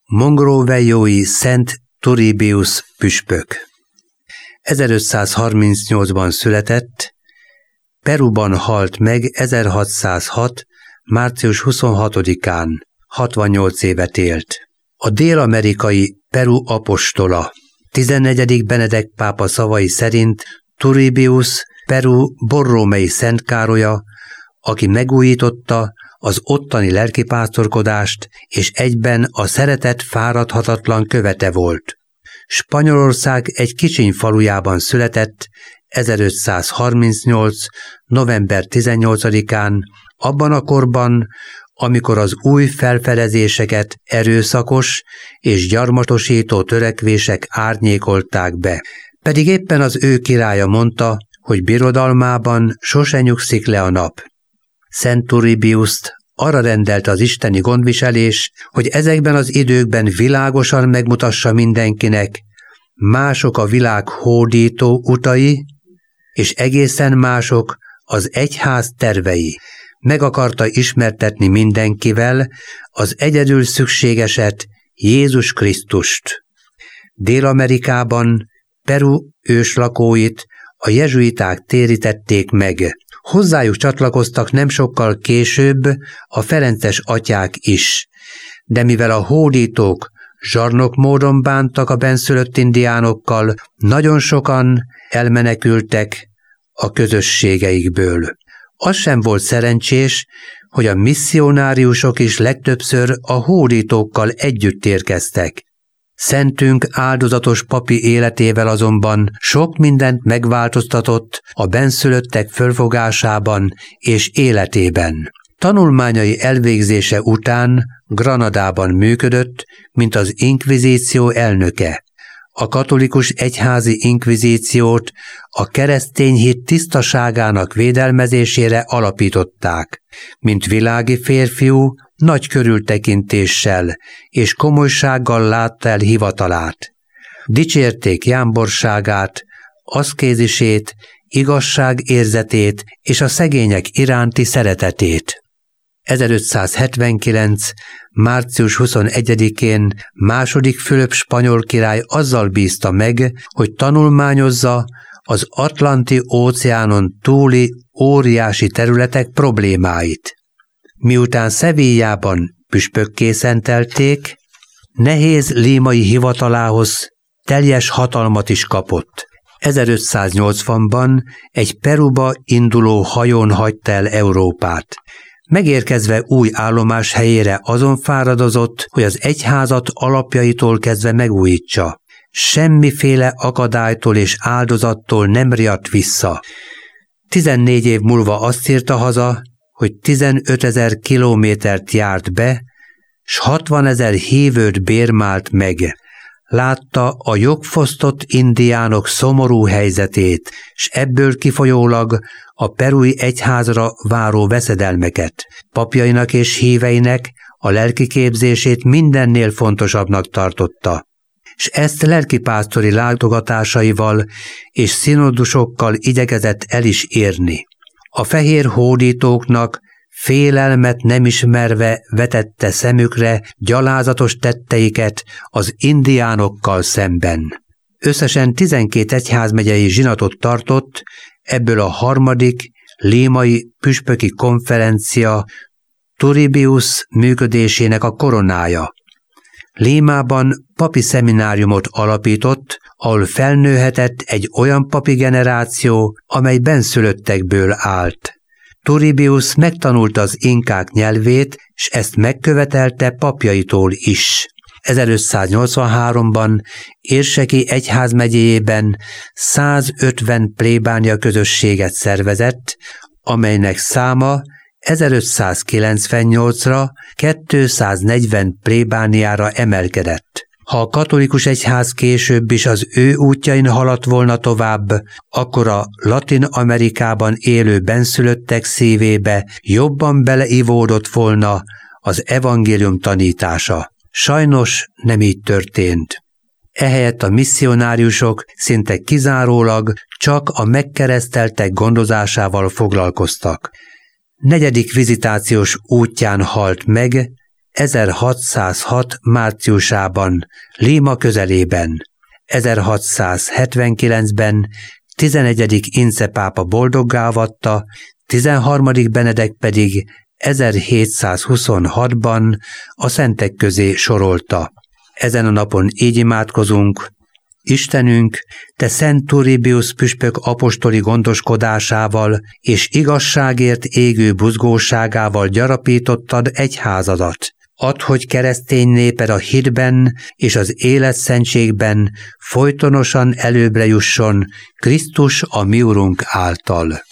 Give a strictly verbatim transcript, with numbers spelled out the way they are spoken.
mongroviei Szent Turribius püspök. ezerötszázharmincnyolcban született, Peruban halt meg ezerhatszázhat. március huszonhatodikán, hatvannyolc évet élt. A dél-amerikai Peru apostola. tizennegyedik Benedek pápa szavai szerint Turribius Peru borrómei Szent Károlya, aki megújította az ottani lelkipásztorkodást, és egyben a szeretet fáradhatatlan követe volt. Spanyolország egy kicsiny falujában született ezerötszázharmincnyolc. november tizennyolcadikán, abban a korban, amikor az új felfedezéseket erőszakos és gyarmatosító törekvések árnyékolták be. Pedig éppen az ő királya mondta, hogy birodalmában sose nyugszik le a nap. Szent Turribiust arra rendelte az isteni gondviselés, hogy ezekben az időkben világosan megmutassa mindenkinek, mások a világ hódító utai, és egészen mások az egyház tervei. Meg akarta ismertetni mindenkivel az egyedül szükségeset, Jézus Krisztust. Dél-Amerikában Peru őslakóit a jezsuiták térítették meg. Hozzájuk csatlakoztak nem sokkal később a ferences atyák is, de mivel a hódítók zsarnok módon bántak a benszülött indiánokkal, nagyon sokan elmenekültek a közösségeikből. Az sem volt szerencsés, hogy a misszionáriusok is legtöbbször a hódítókkal együtt érkeztek. Szentünk áldozatos papi életével azonban sok mindent megváltoztatott a benszülöttek fölfogásában és életében. Tanulmányai elvégzése után Granadában működött, mint az inkvizíció elnöke. A katolikus egyházi inkvizíciót a keresztény hit tisztaságának védelmezésére alapították. Mint világi férfiú, nagy körültekintéssel és komolysággal látta el hivatalát. Dicsérték jámborságát, aszkézisét, igazságérzetét és a szegények iránti szeretetét. ezerötszázhetvenkilenc. március huszonegyedikén második Fülöp spanyol király azzal bízta meg, hogy tanulmányozza az Atlanti-óceánon túli óriási területek problémáit. Miután Sevillában püspökké szentelték, nehéz límai hivatalához teljes hatalmat is kapott. ezerötszáznyolcvanban egy Peruba induló hajón hagyta el Európát. Megérkezve új állomás helyére azon fáradozott, hogy az egyházat alapjaitól kezdve megújítsa. Semmiféle akadálytól és áldozattól nem riadt vissza. Tizennégy év múlva azt írta haza, hogy tizenötezer kilométert járt be, s hatvanezer hívőt bérmált meg. Látta a jogfosztott indiánok szomorú helyzetét, s ebből kifolyólag a perui egyházra váró veszedelmeket. Papjainak és híveinek a lelkiképzését mindennél fontosabbnak tartotta, s ezt lelkipásztori látogatásaival és szinodusokkal igyekezett el is érni. A fehér hódítóknak félelmet nem ismerve vetette szemükre gyalázatos tetteiket az indiánokkal szemben. Összesen tizenkét egyházmegyei zsinatot tartott, ebből a harmadik límai püspöki konferencia Turribius működésének a koronája. Límában papi szemináriumot alapított, ahol felnőhetett egy olyan papi generáció, amely benszülöttekből állt. Turribius megtanulta az inkák nyelvét, s ezt megkövetelte papjaitól is. ezerötszáznyolcvanháromban Érseki egyházmegyéjében százötven plébánia közösséget szervezett, amelynek száma ezerötszázkilencvennyolcra kétszáznegyven plébániára emelkedett. Ha a katolikus egyház később is az ő útjain haladt volna tovább, akkor a Latin-Amerikában élő benszülöttek szívébe jobban beleivódott volna az evangélium tanítása. Sajnos nem így történt. Ehelyett a misszionáriusok szinte kizárólag csak a megkereszteltek gondozásával foglalkoztak. Negyedik vizitációs útján halt meg ezerhatszázhat márciusában, Líma közelében. ezerhatszázhetvenkilencben tizenegyedik Ince pápa boldoggá avatta, tizenharmadik Benedek pedig ezerhétszázhuszonhatban a szentek közé sorolta. Ezen a napon így imádkozunk: Istenünk, te Szent Turribius püspök apostoli gondoskodásával és igazságért égő buzgóságával gyarapítottad egyházadat. Add, hogy keresztény néped a hitben és az életszentségben folytonosan előbbre jusson Krisztus a mi Urunk által.